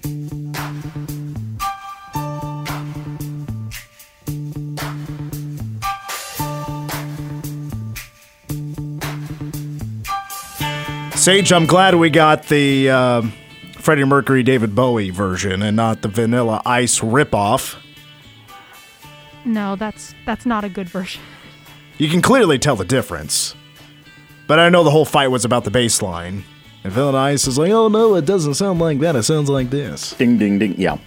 Sage, I'm glad we got the Freddie Mercury, David Bowie version and not the Vanilla Ice ripoff. No, that's not a good version. You can clearly tell the difference. But I know the whole fight was about the bass line. And Vanilla Ice is like, oh no, it doesn't sound like that. It sounds like this. Ding, ding, ding. Yeah.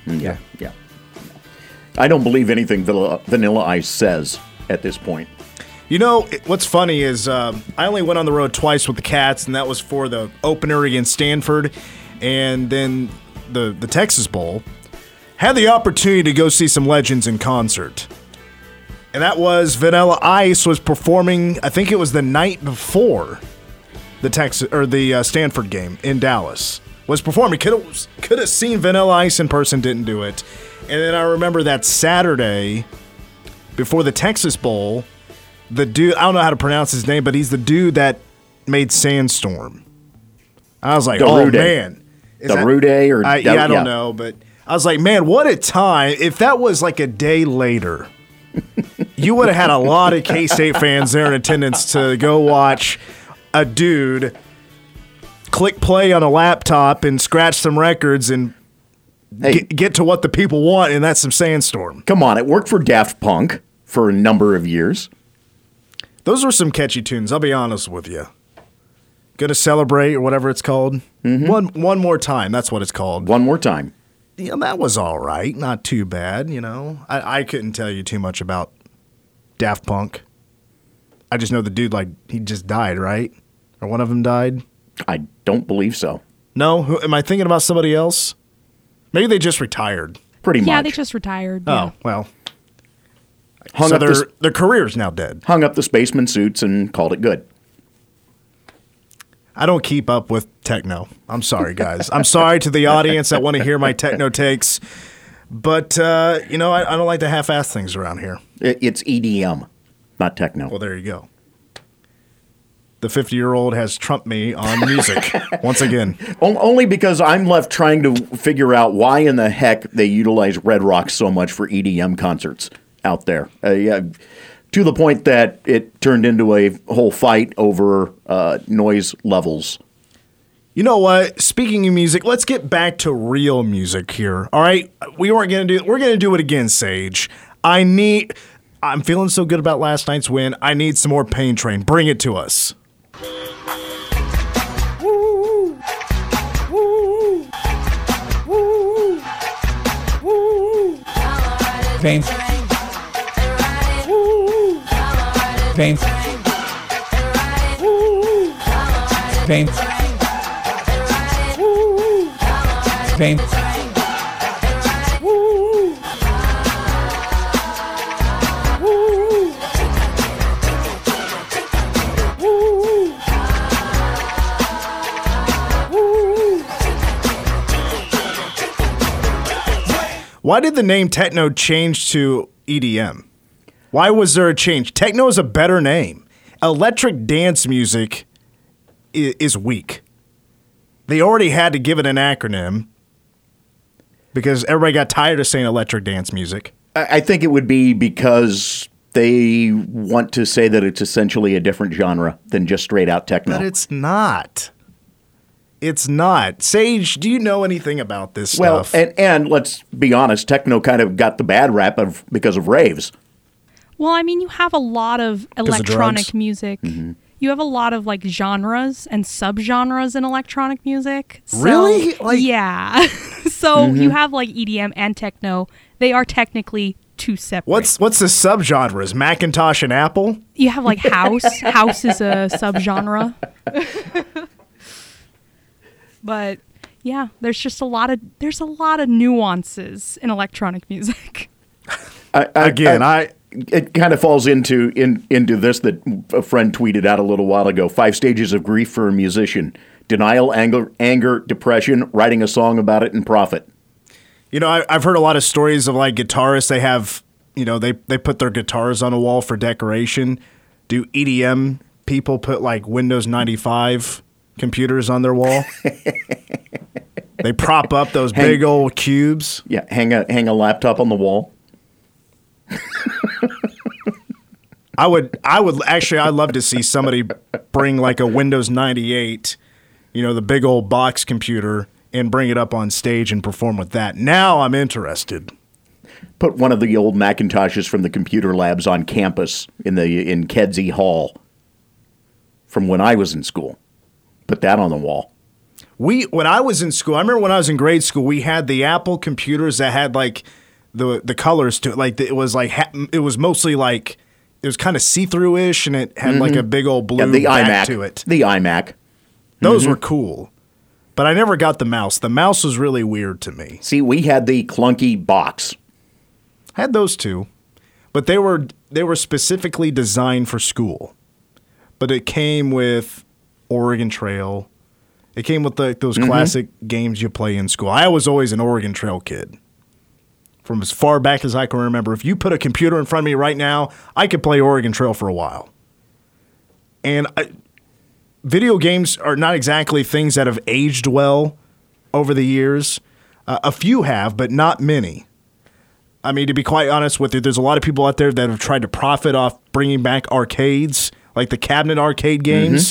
I don't believe anything Vanilla Ice says at this point. You know, what's funny is I only went on the road twice with the Cats, and that was for the opener against Stanford and then the Texas Bowl. Had the opportunity to go see some legends in concert. And that was Vanilla Ice was performing, I think it was the night before the Stanford game in Dallas. Was performing. Could have seen Vanilla Ice in person, didn't do it. And then I remember that Saturday before the Texas Bowl, the dude, I don't know how to pronounce his name, but he's the dude that made Sandstorm. I was like, oh, man. Darude or... I don't know, but I was like, man, what a time. If that was like a day later, you would have had a lot of K-State fans there in attendance to go watch a dude click play on a laptop and scratch some records and get to what the people want, and that's some Sandstorm. Come on, it worked for Daft Punk for a number of years. Those were some catchy tunes, I'll be honest with you. Gonna Celebrate or whatever it's called. Mm-hmm. One More Time, that's what it's called. One More Time. Yeah, that was all right. Not too bad, you know. I couldn't tell you too much about Daft Punk. I just know the dude, like, he just died, right? Or one of them died? I don't believe so. No? Am I thinking about somebody else? Maybe they just retired. Pretty much. Yeah, they just retired. Oh, yeah. well. So their career's now dead. Hung up the spaceman suits and called it good. I don't keep up with techno. I'm sorry, guys. I'm sorry to the audience that want to hear my techno takes. But, I don't like to half-ass things around here. It's EDM, not techno. Well, there you go. The 50-year-old has trumped me on music once again. Only because I'm left trying to figure out why in the heck they utilize Red Rocks so much for EDM concerts out there. To the point that it turned into a whole fight over noise levels. You know what? Speaking of music, let's get back to real music here. All right? We're going to do it again, Sage. I'm feeling so good about last night's win. I need some more Pain Train. Bring it to us. Woo! Woo! Woo! Woo! Pain. Pain. Pain. Pain. Why did the name techno change to EDM? Why was there a change? Techno is a better name. Electric dance music is weak. They already had to give it an acronym because everybody got tired of saying electric dance music. I think it would be because they want to say that it's essentially a different genre than just straight out techno. But it's not. It's not. Sage, do you know anything about this stuff? Well, and let's be honest, techno kind of got the bad rap because of raves. Well, I mean, you have a lot of electronic music. Mm-hmm. You have a lot of like genres and subgenres in electronic music. So, really? Yeah. So you have like EDM and techno. They are technically two separate. What's the subgenres? Macintosh and Apple? You have like house. House is a subgenre. But yeah, there's just a lot of nuances in electronic music. It kind of falls into this that a friend tweeted out a little while ago. 5 stages of grief for a musician: denial, anger, depression, writing a song about it, and profit. You know, I've heard a lot of stories of like guitarists. They have, they put their guitars on a wall for decoration. Do EDM people put like Windows 95 computers on their wall? They prop up those big old cubes. Yeah, hang a laptop on the wall. I'd love to see somebody bring like a Windows 98, the big old box computer, and bring it up on stage and perform with that. Now I'm interested. Put one of the old Macintoshes from the computer labs on campus in Kedzie Hall from when I was in school. Put that on the wall. When I was in school, I remember when I was in grade school, we had the Apple computers that had like the colors to it. Like it was mostly like it was kind of see-through-ish, and it had like a big old blue back to it. The iMac. Those were cool. But I never got the mouse. The mouse was really weird to me. See, we had the clunky box. I had those too. But they were specifically designed for school. But it came with Oregon Trail. It came with those classic games you play in school. I was always an Oregon Trail kid. From as far back as I can remember. If you put a computer in front of me right now, I could play Oregon Trail for a while. And video games are not exactly things that have aged well over the years. A few have, but not many. I mean, to be quite honest with you, there's a lot of people out there that have tried to profit off bringing back arcades, like the cabinet arcade games.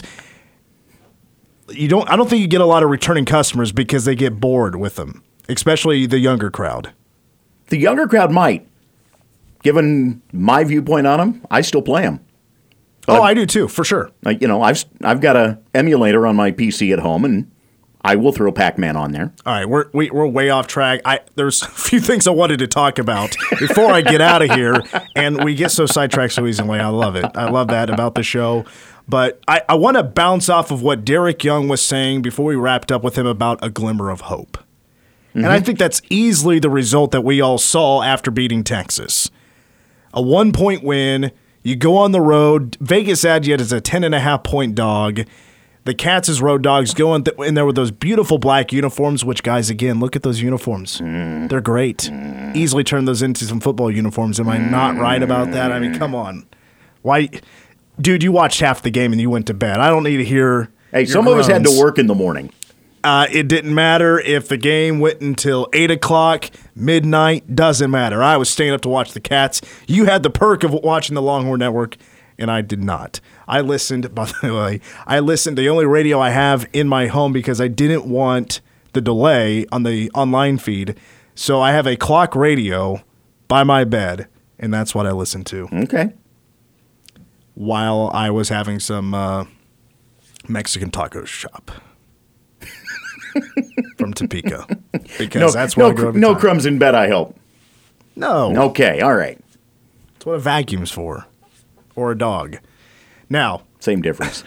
I don't think you get a lot of returning customers because they get bored with them, especially the younger crowd. The younger crowd might. Given my viewpoint on them, I still play them. Oh, I do too, for sure. I've got an emulator on my PC at home, and I will throw Pac-Man on there. All right, we're way off track. There's a few things I wanted to talk about before I get out of here, and we get so sidetracked so easily. I love it. I love that about the show. But I want to bounce off of what Derek Young was saying before we wrapped up with him about a glimmer of hope. And I think that's easily the result that we all saw after beating Texas. A 1-point win. You go on the road. Vegas had you as a 10.5-point dog. The Cats as road dogs go in there with those beautiful black uniforms, which, guys, again, look at those uniforms. They're great. Easily turn those into some football uniforms. Am I not right about that? I mean, come on. Why? Dude, you watched half the game and you went to bed. I don't need to hear Hey, your some of us had groans. to work in the morning. It didn't matter if the game went until 8 o'clock, midnight, doesn't matter. I was staying up to watch the Cats. You had the perk of watching the Longhorn Network, and I did not. I listened, by the way, the only radio I have in my home because I didn't want the delay on the online feed. So I have a clock radio by my bed, and that's what I listened to. Okay. While I was having some Mexican taco shop. From Topeka. Because that's where I go every no time. crumbs in bed, I hope. No. Okay, all right. That's what a vacuum's for. Or a dog. Now, Same difference.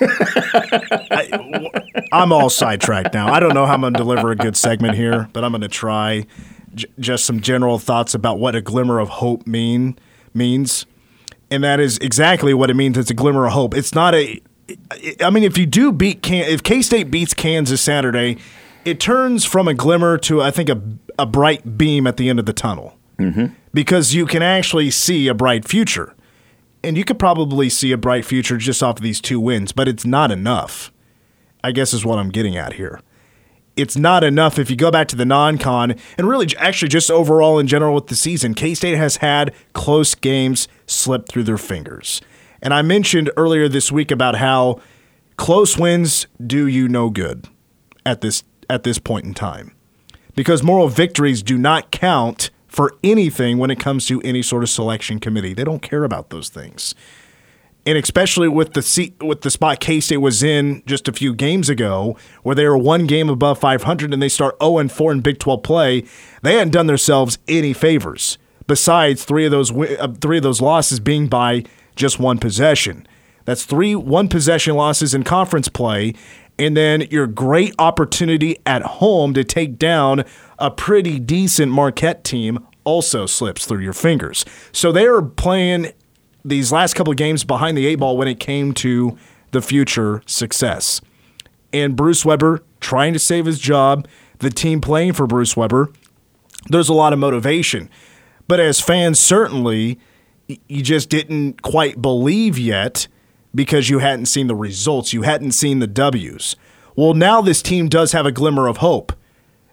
I'm all sidetracked now. I don't know how I'm going to deliver a good segment here, but I'm going to try just some general thoughts about what a glimmer of hope means. And that is exactly what it means. It's a glimmer of hope. It's not if K-State beats Kansas Saturday, it turns from a glimmer to, I think, a bright beam at the end of the tunnel. Because you can actually see a bright future. And you could probably see a bright future just off of these 2 wins, but it's not enough, I guess is what I'm getting at here. It's not enough if you go back to the non-con, and really actually just overall in general with the season, K-State has had close games slip through their fingers. And I mentioned earlier this week about how close wins do you no good at this point in time. Because moral victories do not count for anything when it comes to any sort of selection committee. They don't care about those things. And especially with the spot K-State was in just a few games ago, where they were 1 game above 500 and they start 0-4 in Big 12 play, they hadn't done themselves any favors. Besides 3 of those losses being by just 1 possession. That's 3 one-possession losses in conference play, and then your great opportunity at home to take down a pretty decent Marquette team also slips through your fingers. So they are playing these last couple of games behind the 8 ball when it came to the future success. And Bruce Weber trying to save his job, the team playing for Bruce Weber, there's a lot of motivation. But as fans, certainly, you just didn't quite believe yet because you hadn't seen the results. You hadn't seen the W's. Well, now this team does have a glimmer of hope.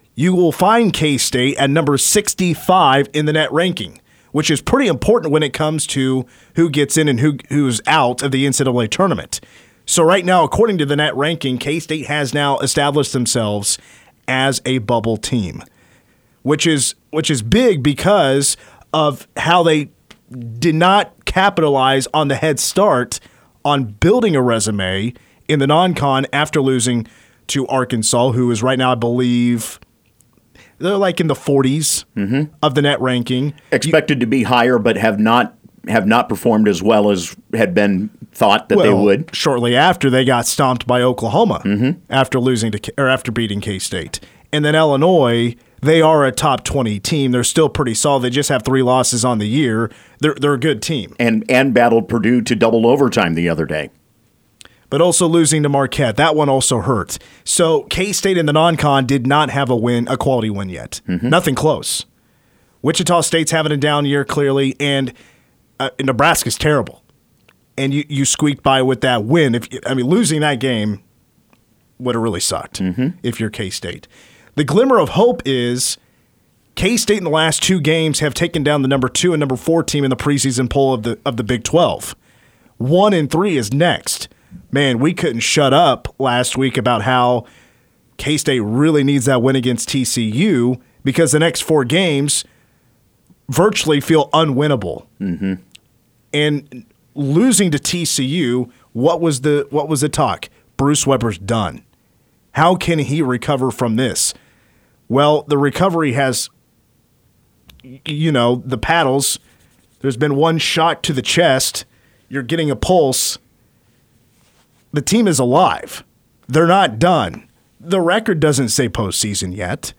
you will find K-State at number 65 in the net ranking, which is pretty important when it comes to who gets in and who's out of the NCAA tournament. So right now, according to the net ranking, K-State has now established themselves as a bubble team, which is big because of how they did not capitalize on the head start on building a resume in the non-con after losing to Arkansas, who is right now, I believe, they're like in the 40s of the net ranking. Expected to be higher, but have not performed as well as had been thought that they would. Shortly after, they got stomped by Oklahoma after beating K-State. And then Illinois, they are a top 20 team. They're still pretty solid. They just have 3 losses on the year. They're a good team. And battled Purdue to double overtime the other day. But also losing to Marquette. That one also hurt. So K-State in the non-con did not have a quality win yet. Nothing close. Wichita State's having a down year, clearly, and Nebraska's terrible. And you squeaked by with that win. Losing that game would have really sucked if you're K-State. The glimmer of hope is K-State in the last 2 games have taken down the number 2 and number 4 team in the preseason poll of the Big 12. 1 and 3 is next. Man, we couldn't shut up last week about how K-State really needs that win against TCU because the next 4 games virtually feel unwinnable. And losing to TCU, what was the talk? Bruce Weber's done. How can he recover from this? Well, the recovery has, the paddles. There's been one shot to the chest. You're getting a pulse. The team is alive. They're not done. The record doesn't say postseason yet.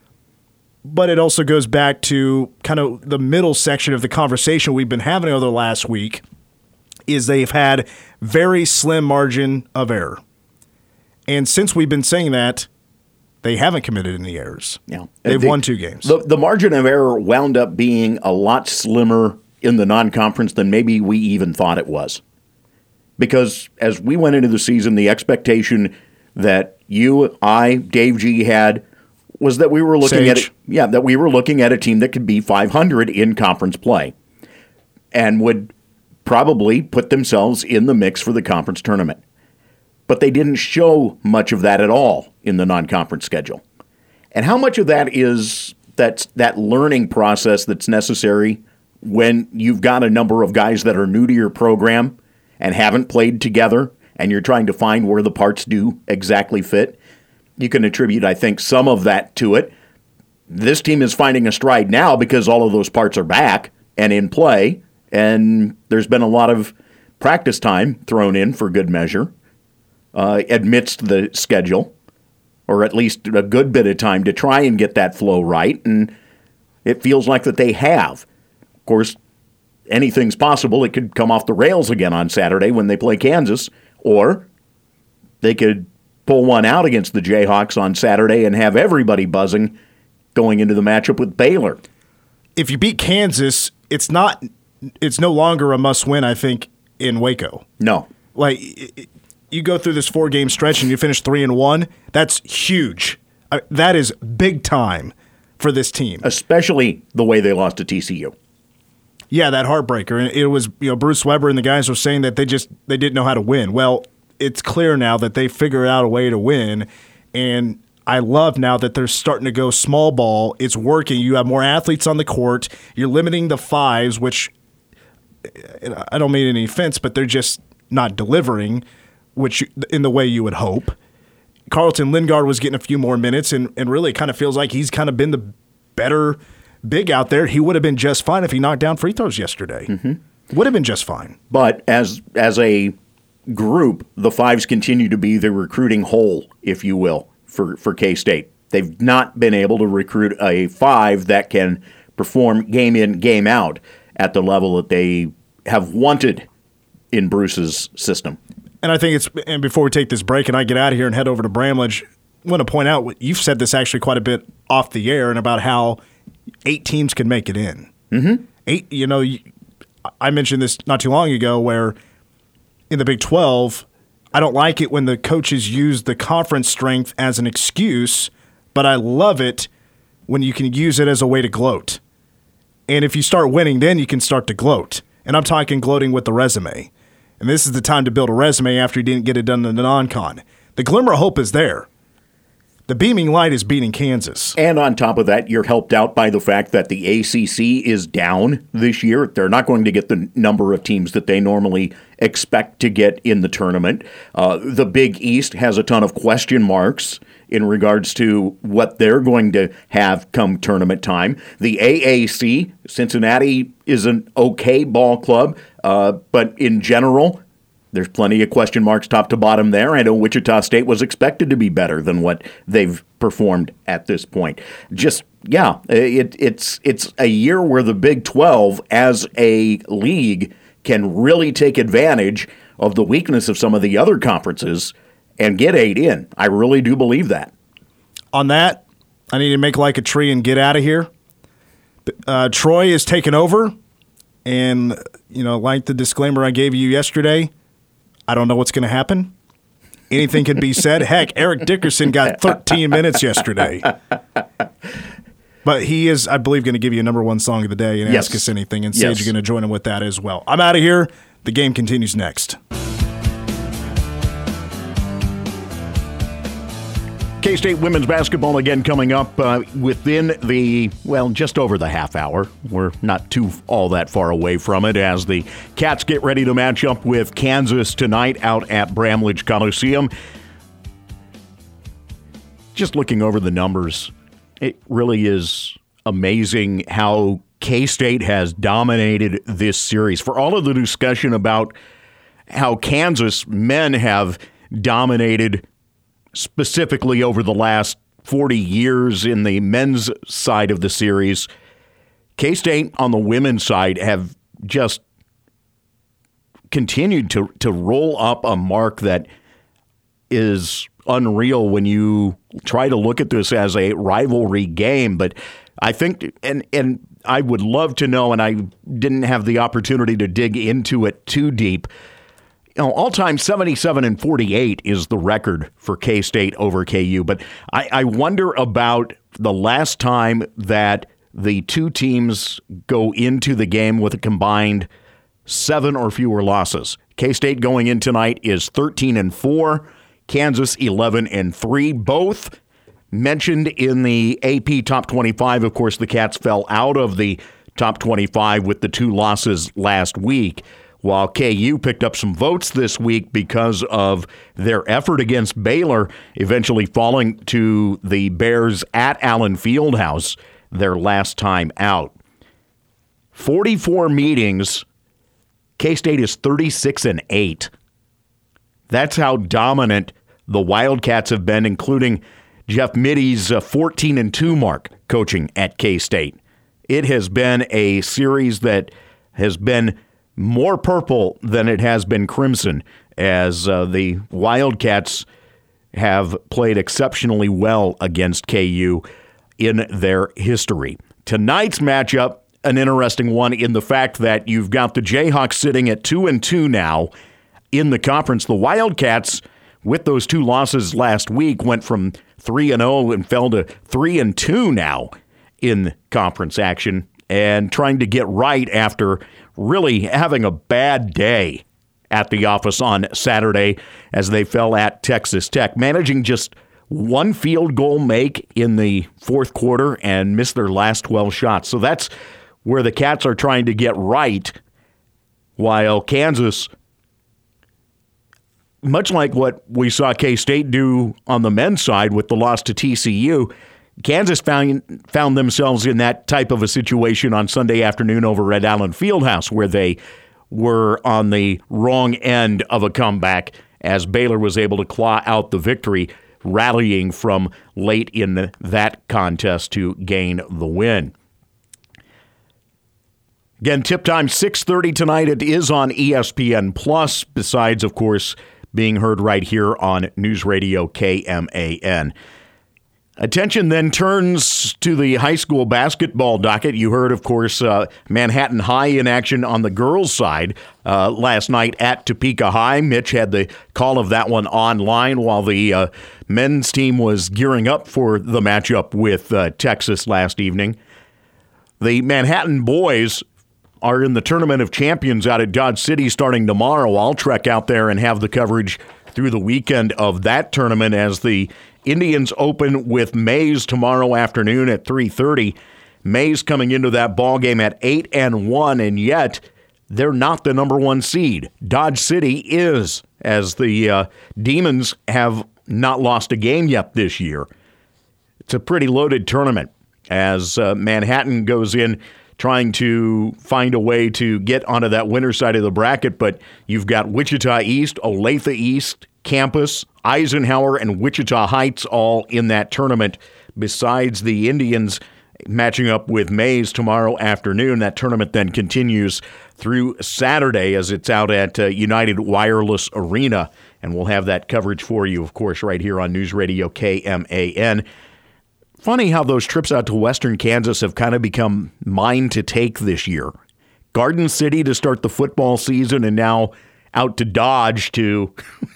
But it also goes back to kind of the middle section of the conversation we've been having over the last week is they've had very slim margin of error. And since we've been saying that, they haven't committed any errors. Yeah. They've won 2 games. The margin of error wound up being a lot slimmer in the non-conference than maybe we even thought it was. Because as we went into the season, the expectation that you, I, Dave G had was that we were looking at a team that could be 500 in conference play and would probably put themselves in the mix for the conference tournament. But they didn't show much of that at all in the non-conference schedule. And how much of that is that learning process that's necessary when you've got a number of guys that are new to your program and haven't played together, and you're trying to find where the parts do exactly fit? You can attribute, I think, some of that to it. This team is finding a stride now because all of those parts are back and in play, and there's been a lot of practice time thrown in for good measure amidst the schedule, or at least a good bit of time to try and get that flow right, and it feels like that they have. Of course, anything's possible. It could come off the rails again on Saturday when they play Kansas, or they could pull one out against the Jayhawks on Saturday and have everybody buzzing going into the matchup with Baylor. If you beat Kansas, it's no longer a must-win, I think, in Waco. No. You go through this 4-game stretch and you finish 3-1, that's huge. That is big time for this team. Especially the way they lost to TCU. Yeah, that heartbreaker. And it was, Bruce Weber and the guys were saying that they didn't know how to win. Well, it's clear now that they figured out a way to win, and I love now that they're starting to go small ball. It's working. You have more athletes on the court. You're limiting the 5s, which I don't mean any offense, but they're just not delivering, which in the way you would hope. Carlton Lingard was getting a few more minutes, and really kind of feels like he's kind of been the better big out there. He would have been just fine if he knocked down free throws yesterday. Would have been just fine. But as a group, the 5s continue to be the recruiting hole, if you will, for K-State. They've not been able to recruit a 5 that can perform game in, game out at the level that they have wanted in Bruce's system. And I think and before we take this break and I get out of here and head over to Bramlage, I want to point out, you've said this actually quite a bit off the air, and about how 8 teams can make it in. 8, I mentioned this not too long ago where in the Big 12, I don't like it when the coaches use the conference strength as an excuse but I love it when you can use it as a way to gloat. And if you start winning, then you can start to gloat. And I'm talking gloating with the resume. And this is the time to build a resume after you didn't get it done in the non-con. The glimmer of hope is there. The beaming light is beating Kansas. And on top of that, you're helped out by the fact that the ACC is down this year. They're not going to get the number of teams that they normally expect to get in the tournament. The Big East has a ton of question marks in regards to what they're going to have come tournament time. The AAC, Cincinnati is an okay ball club, but in general, there's plenty of question marks top to bottom there. I know Wichita State was expected to be better than what they've performed at this point. Just, yeah, it's a year where the Big 12 as a league can really take advantage of the weakness of some of the other conferences and get 8 in. I really do believe that. On that, I need to make like a tree and get out of here. Troy is taking over, and, like the disclaimer I gave you yesterday, I don't know what's going to happen. Anything can be said. Heck, Eric Dickerson got 13 minutes yesterday. But he is, I believe, going to give you a number one song of the day and ask us anything. And Sage, you're going to join him with that as well. I'm out of here. The game continues next. K-State women's basketball again coming up within just over the half hour. We're not all that far away from it as the Cats get ready to match up with Kansas tonight out at Bramlage Coliseum. Just looking over the numbers, it really is amazing how K-State has dominated this series. For all of the discussion about how Kansas men have dominated specifically over the last 40 years in the men's side of the series, K-State on the women's side have just continued to roll up a mark that is unreal when you try to look at this as a rivalry game. But I think, and I would love to know, and I didn't have the opportunity to dig into it too deep, all-time 77-48 is the record for K-State over KU. But I wonder about the last time that the two teams go into the game with a combined 7 or fewer losses. K-State going in tonight is 13-4, Kansas 11-3. Both mentioned in the AP Top 25. Of course, the Cats fell out of the Top 25 with the 2 losses last week, while KU picked up some votes this week because of their effort against Baylor, eventually falling to the Bears at Allen Fieldhouse their last time out. 44 meetings, K-State is 36-8. That's how dominant the Wildcats have been, including Jeff Mitty's 14-2 mark coaching at K-State. It has been a series that has been more purple than it has been crimson, as the Wildcats have played exceptionally well against KU in their history. Tonight's matchup, an interesting one in the fact that you've got the Jayhawks sitting at 2-2 now in the conference. The Wildcats, with those 2 losses last week, went from 3-0 and fell to 3-2 now in conference action, and trying to get right after really having a bad day at the office on Saturday as they fell at Texas Tech, managing just 1 field goal make in the fourth quarter and missed their last 12 shots. So that's where the Cats are trying to get right, while Kansas, much like what we saw K-State do on the men's side with the loss to TCU, Kansas found themselves in that type of a situation on Sunday afternoon over at Allen Fieldhouse, where they were on the wrong end of a comeback as Baylor was able to claw out the victory, rallying from late in that contest to gain the win. Again, tip time 6:30 tonight. It is on ESPN Plus, besides, of course, being heard right here on News Radio KMAN. Attention then turns to the high school basketball docket. You heard, of course, Manhattan High in action on the girls' side last night at Topeka High. Mitch had the call of that one online while the men's team was gearing up for the matchup with Texas last evening. The Manhattan boys are in the Tournament of Champions out at Dodge City starting tomorrow. I'll trek out there and have the coverage through the weekend of that tournament as the Indians open with Mays tomorrow afternoon at 3:30. Mays coming into that ball game at 8-1, and yet they're not the number one seed. Dodge City is, as the Demons have not lost a game yet this year. It's a pretty loaded tournament as Manhattan goes in trying to find a way to get onto that winner side of the bracket, but you've got Wichita East, Olathe East, Campus, Eisenhower, and Wichita Heights all in that tournament, besides the Indians matching up with Mays tomorrow afternoon. That tournament then continues through Saturday as it's out at United Wireless Arena, and we'll have that coverage for you, of course, right here on News Radio KMAN. Funny how those trips out to Western Kansas have kind of become mine to take this year. Garden City to start the football season, and now out to Dodge to...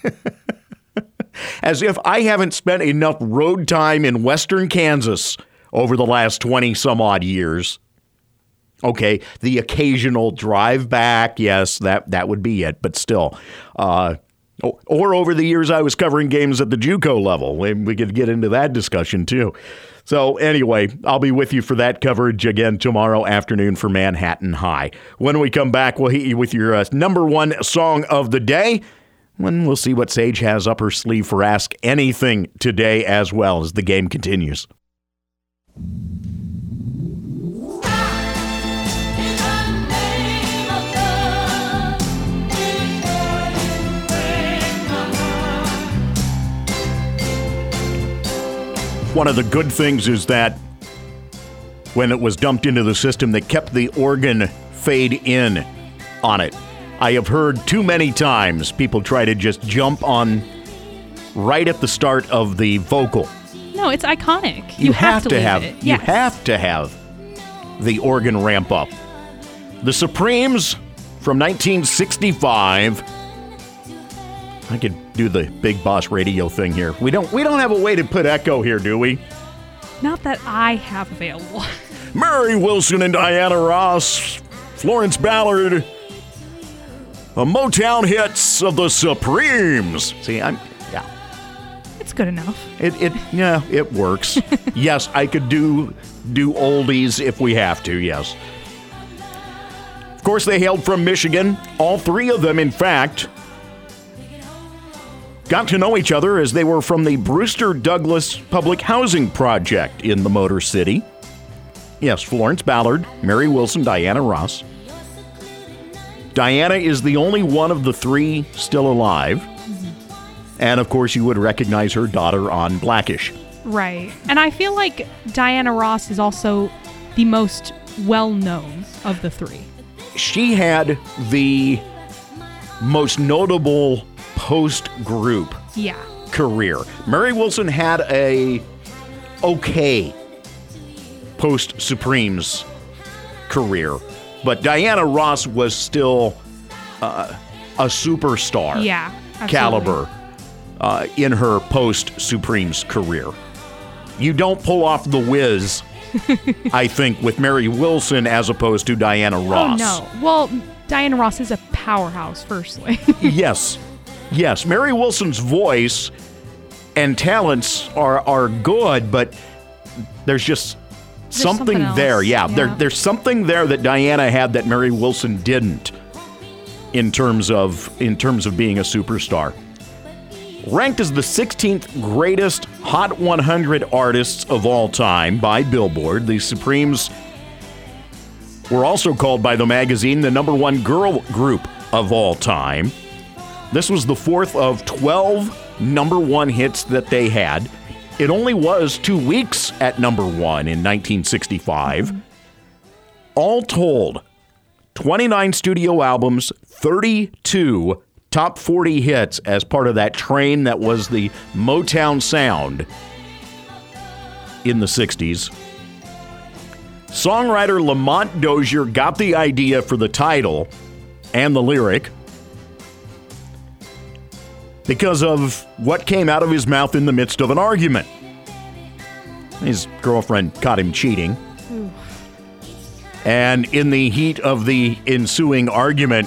As if I haven't spent enough road time in Western Kansas over the last 20-some-odd years. Okay, the occasional drive back, yes, that would be it, but still. Or over the years I was covering games at the JUCO level. We could get into that discussion, too. So anyway, I'll be with you for that coverage again tomorrow afternoon for Manhattan High. When we come back, we'll hit you with your number one song of the day. When we'll see what Sage has up her sleeve for Ask Anything today as well as the game continues. One of the good things is that when it was dumped into the system, they kept the organ fade in on it. I have heard too many times people try to just jump on right at the start of the vocal. No, it's iconic. You have to leave have it. You Yes. have to have the organ ramp up. The Supremes from 1965. I could do the Big Boss Radio thing here. We don't have a way to put echo here, do we? Not that I have available. Mary Wilson and Diana Ross, Florence Ballard, the Motown hits of the Supremes. See, It's good enough. It works. Yes, I could do oldies if we have to, yes. Of course, they hailed from Michigan. All three of them, in fact, got to know each other as they were from the Brewster Douglas Public Housing Project in the Motor City. Yes, Florence Ballard, Mary Wilson, Diana Ross. Diana is the only one of the three still alive. And, of course, you would recognize her daughter on Blackish. Right. And I feel like Diana Ross is also the most well-known of the three. She had the most notable post-group career. Mary Wilson had a okay post-Supremes career, but Diana Ross was still a superstar caliber in her post-Supremes career. You don't pull off the whiz, I think, with Mary Wilson as opposed to Diana Ross. Oh, no. Well, Diana Ross is a powerhouse, firstly. Yes. Mary Wilson's voice and talents are good, but there's just something there. Yeah. There's something there that Diana had that Mary Wilson didn't in terms of being a superstar. Ranked as the 16th greatest Hot 100 artists of all time by Billboard, the Supremes were also called by the magazine the number one girl group of all time. This was the fourth of 12 number one hits that they had. It only was 2 weeks at number one in 1965. All told, 29 studio albums, 32 top 40 hits as part of that train that was the Motown sound. in the 60s. Songwriter Lamont Dozier got the idea for the title and the lyric because of what came out of his mouth in the midst of an argument. His girlfriend caught him cheating. Ooh. And in the heat of the ensuing argument,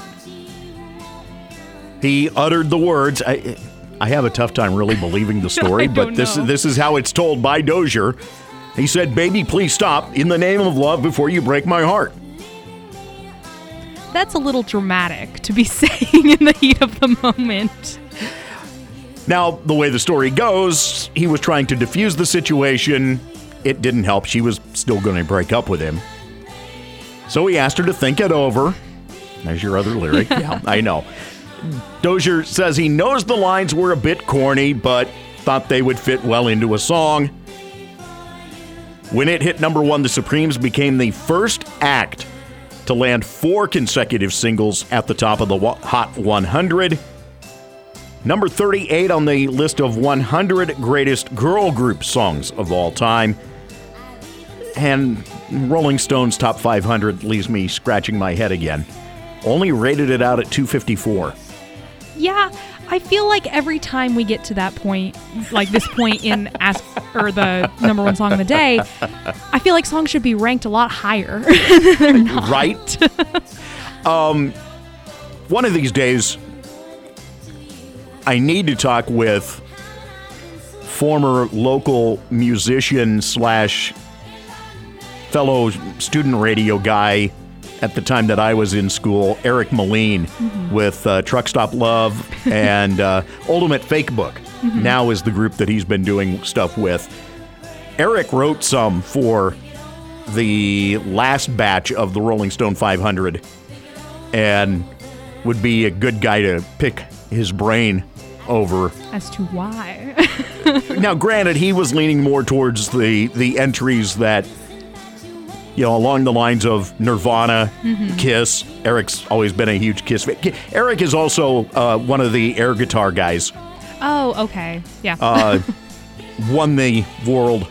he uttered the words. I have a tough time really believing the story, but this is how it's told by Dozier. He said, "Baby, please stop in the name of love before you break my heart." That's a little dramatic to be saying in the heat of the moment. Now, the way the story goes, he was trying to defuse the situation. It didn't help. She was still going to break up with him. So he asked her to think it over. There's your other lyric. Yeah, I know. Dozier says he knows the lines were a bit corny, but thought they would fit well into a song. When it hit number 1, the Supremes became the first act to land 4 consecutive singles at the top of the Hot 100. Number 38 on the list of 100 greatest girl group songs of all time. And Rolling Stone's top 500 leaves me scratching my head again. Only rated it out at 254. Yeah, I feel like every time we get to that point, like this point in the number 1 song of the day, I feel like songs should be ranked a lot higher. They're not. Right? One of these days, I need to talk with former local musician / fellow student radio guy at the time that I was in school, Eric Moline, with Truck Stop Love and Ultimate Fake Book. Now is the group that he's been doing stuff with. Eric wrote some for the last batch of the Rolling Stone 500 and would be a good guy to pick his brain over. As to why. Now, granted, he was leaning more towards the entries that, along the lines of Nirvana, Kiss. Eric's always been a huge Kiss fan. Eric is also one of the air guitar guys. Oh, okay. Yeah. Won the World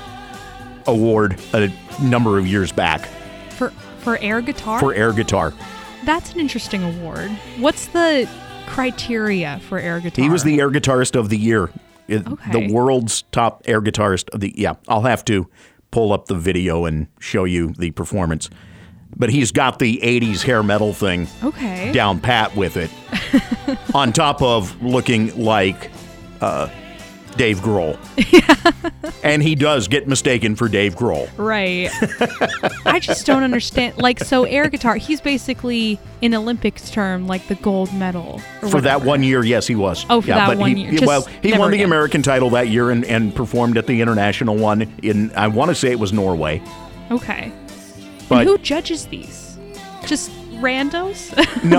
Award a number of years back. For air guitar? For air guitar. That's an interesting award. What's the criteria for air guitar? He was the air guitarist of the year. Okay. The world's top air guitarist of the... Yeah, I'll have to pull up the video and show you the performance. But he's got the 80s hair metal thing down pat with it. On top of looking like Dave Grohl. And he does get mistaken for Dave Grohl. Right. I just don't understand. So air guitar, he's basically, in Olympics term, like the gold medal. For that 1 year, yes, he was. Oh, for that 1 year. He won the American title that year and performed at the international one in, I want to say it was Norway. Okay. But and who judges these? Just randos?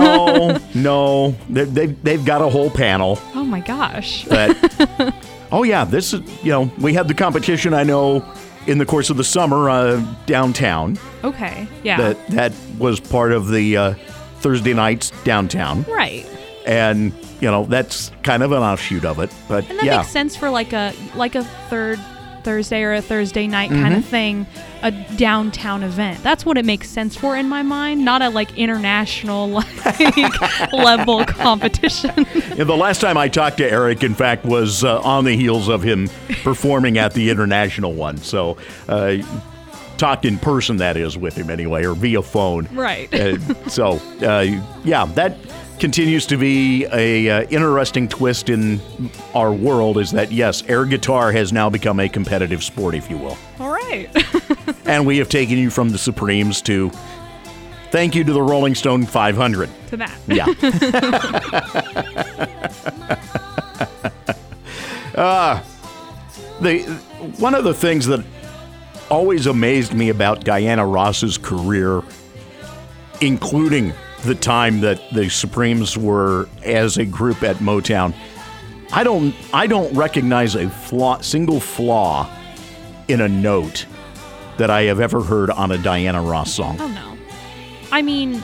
No. They've got a whole panel. Oh, my gosh. Oh, yeah, this is, we had the competition, I know, in the course of the summer downtown. Okay, yeah. That was part of the Thursday nights downtown. Right. And, that's kind of an offshoot of it. But, and that makes sense for like a third Thursday or a Thursday night kind of thing, a downtown event. That's what it makes sense for in my mind, not a international level competition. Yeah, the last time I talked to Eric, in fact, was on the heels of him performing at the international one. So talked in person, that is, with him anyway, or via phone. Right. That continues to be a interesting twist in our world, is that, yes, air guitar has now become a competitive sport, if you will. All right. And we have taken you from the Supremes to thank you to the Rolling Stone 500. To that. Yeah. One of the things that always amazed me about Diana Ross's career, including the time that the Supremes were as a group at Motown, I don't recognize a single flaw in a note that I have ever heard on a Diana Ross song. Oh, no. I mean,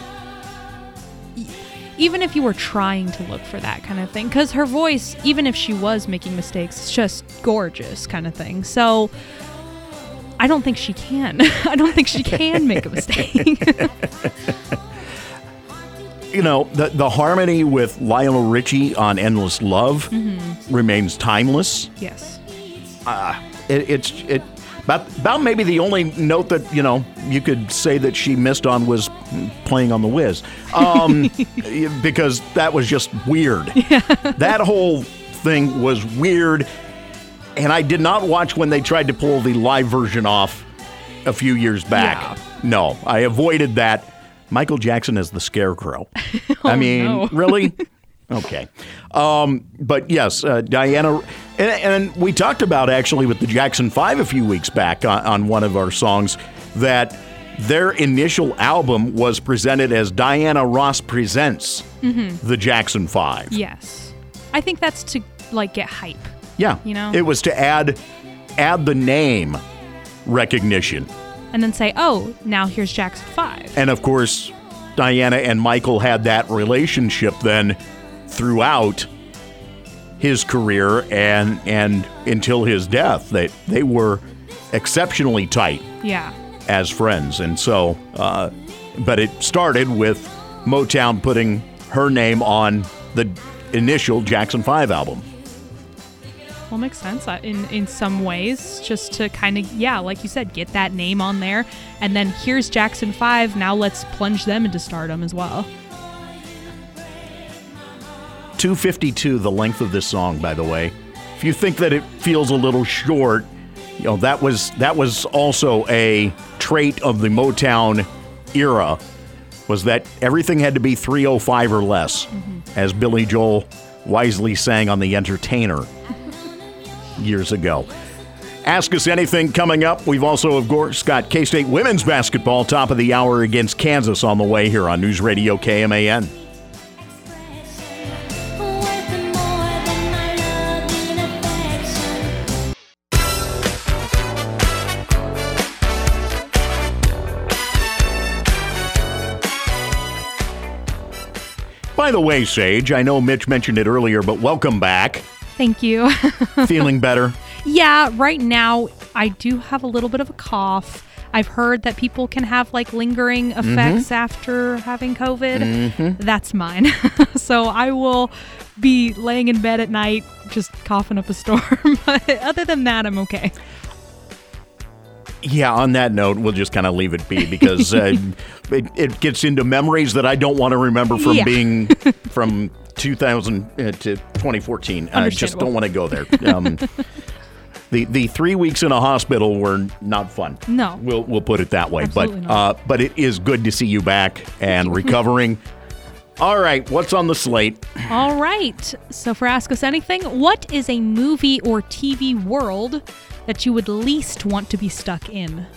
even if you were trying to look for that kind of thing, because her voice, even if she was making mistakes, is just gorgeous kind of thing. So I don't think she can. I don't think she can make a mistake. You know, the harmony with Lionel Richie on Endless Love remains timeless. Yes. It's about maybe the only note that, you know, you could say that she missed on was playing on the Wiz. Because that was just weird. Yeah. That whole thing was weird. And I did not watch when they tried to pull the live version off a few years back. Yeah. No, I avoided that. Michael Jackson as the Scarecrow. I mean, no. Really? Okay. But yes, Diana, and we talked about actually with the Jackson 5 a few weeks back on one of our songs that their initial album was presented as Diana Ross Presents the Jackson 5. Yes. I think that's to like get hype. Yeah. You know? It was to add the name recognition. And then say, oh, now here's Jackson 5. And of course, Diana and Michael had that relationship then throughout his career and until his death. They were exceptionally tight Yeah. as friends. And so, but it started with Motown putting her name on the initial Jackson 5 album. Well, makes sense in some ways, just to kind of, yeah, like you said, get that name on there. And then here's Jackson 5. Now let's plunge them into stardom as well. 2:52, the length of this song, by the way. If you think that it feels a little short, you know, that was also a trait of the Motown era, was that everything had to be 3:05 or less, as Billy Joel wisely sang on The Entertainer years ago. Ask Us Anything coming up. We've also, of course, got K-State women's basketball top of the hour against Kansas on the way here on News Radio KMAN. By the way, Sage, I know Mitch mentioned it earlier, but welcome back. Thank you. Feeling better? Yeah, right now I do have a little bit of a cough. I've heard that people can have like lingering effects after having COVID. That's mine. So I will be laying in bed at night just coughing up a storm. But other than that, I'm okay. Yeah, on that note, we'll just kind of leave it be because it gets into memories that I don't want to remember from being from 2000 to 2014. I just don't want to go there. The 3 weeks in a hospital were not fun. No. We'll put it that way. Absolutely not. But it is good to see you back and recovering. All right, what's on the slate? All right. So for Ask Us Anything, what is a movie or TV world that you would least want to be stuck in?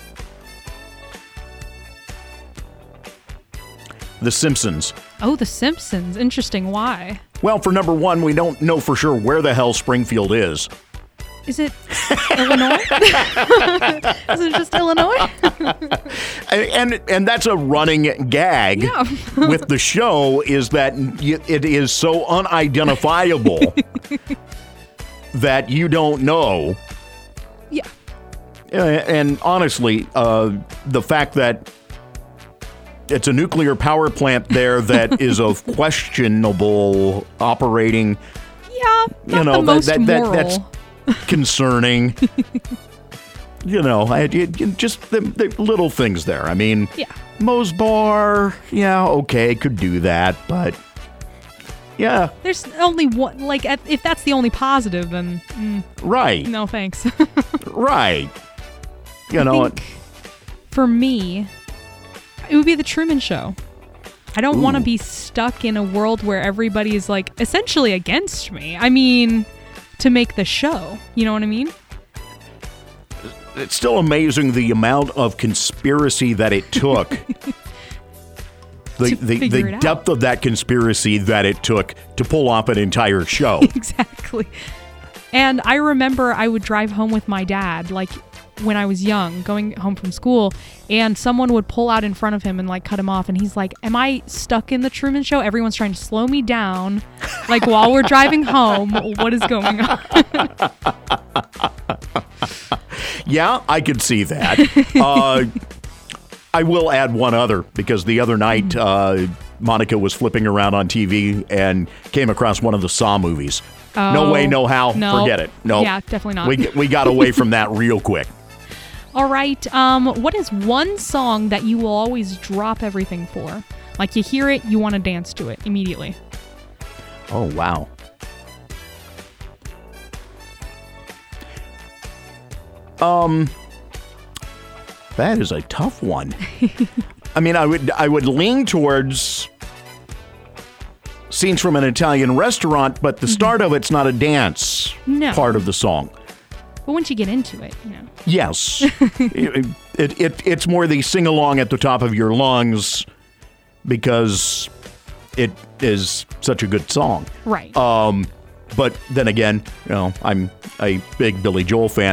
The Simpsons. Oh, The Simpsons. Interesting. Why? Well, for number one, we don't know for sure where the hell Springfield is. Is it Illinois? Is it just Illinois? And that's a running gag with the show, is that it is so unidentifiable that you don't know. Yeah. And honestly, the fact that it's a nuclear power plant there that is of questionable operating. Yeah, not the most moral. That's concerning. Just the little things there. I mean, Moe's Bar, okay, could do that, but yeah. There's only one, like, if that's the only positive, then right. No thanks. Right. I think for me, it would be The Truman Show. I don't want to be stuck in a world where everybody is like essentially against me. I mean, to make the show. You know what I mean? It's still amazing the amount of conspiracy that it took. the depth of that conspiracy that it took to pull off an entire show. Exactly. And I remember I would drive home with my dad, like when I was young, going home from school, and someone would pull out in front of him and like cut him off, and he's like, am I stuck in the Truman Show? Everyone's trying to slow me down, like while we're driving home. What is going on? Yeah, I could see that. I will add one other, because the other night Monica was flipping around on TV and came across one of the Saw movies. No way, no how. No. Forget it. No. Yeah, definitely not. We got away from that real quick. All right. What is one song that you will always drop everything for? Like you hear it, you want to dance to it immediately. Oh, wow. That is a tough one. I mean, I would lean towards Scenes from an Italian Restaurant, but the start of it's not a dance No. part of the song. But once you get into it, you know. Yes. It's more the sing-along at the top of your lungs because it is such a good song. Right. But then again, you know, I'm a big Billy Joel fan.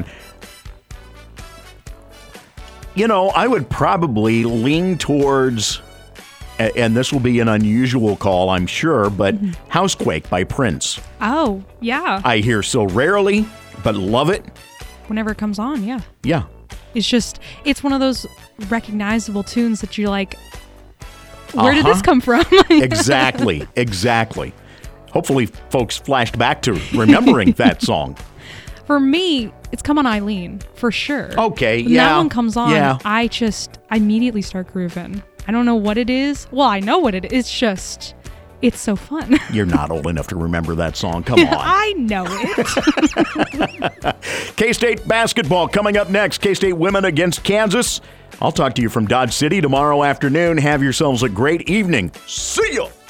You know, I would probably lean towards, and this will be an unusual call, I'm sure, but Housequake by Prince. Oh, yeah. I hear so rarely, but love it. Whenever it comes on, yeah. Yeah. It's one of those recognizable tunes that you're like, where did this come from? Exactly. Hopefully folks flashed back to remembering that song. For me, it's Come On Eileen, for sure. Okay, When yeah. that one comes on, Yeah. I immediately start grooving. I don't know what it is. Well, I know what it is. It's so fun. You're not old enough to remember that song. Come on. I know it. K-State basketball coming up next. K-State women against Kansas. I'll talk to you from Dodge City tomorrow afternoon. Have yourselves a great evening. See ya.